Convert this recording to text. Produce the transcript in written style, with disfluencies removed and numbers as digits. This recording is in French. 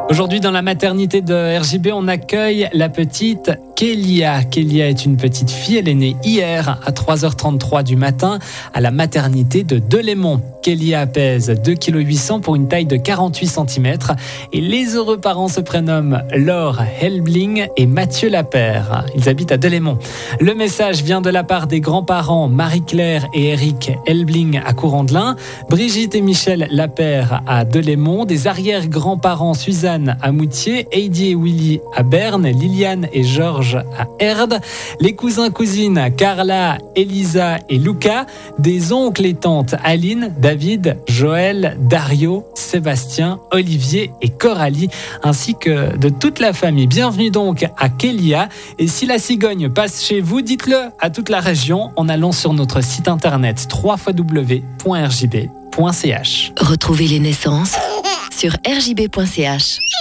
Aujourd'hui, dans la maternité de RJB, on accueille la petite Kélia. Kélia est une petite fille. Elle est née hier à 3h33 du matin à la maternité de Delémont. Kélia pèse 2,8 kg pour une taille de 48 cm. Et les heureux parents se prénomment Laure Helbling et Mathieu Lapère. Ils habitent à Delémont. Le message vient de la part des grands-parents Marie-Claire et Eric Helbling à Courandlin, Brigitte et Michel Lapère à Delémont, des arrière-grands-parents Suzanne à Moutier, Heidi et Willy à Berne, Liliane et Georges à Erde, les cousins-cousines Carla, Elisa et Luca, des oncles et tantes Aline, David, Joël, Dario, Sébastien, Olivier et Coralie, ainsi que de toute la famille. Bienvenue donc à Kélia. Et si la cigogne passe chez vous, dites-le à toute la région en allant sur notre site internet www.rjb.ch. Retrouvez les naissances sur rjb.ch.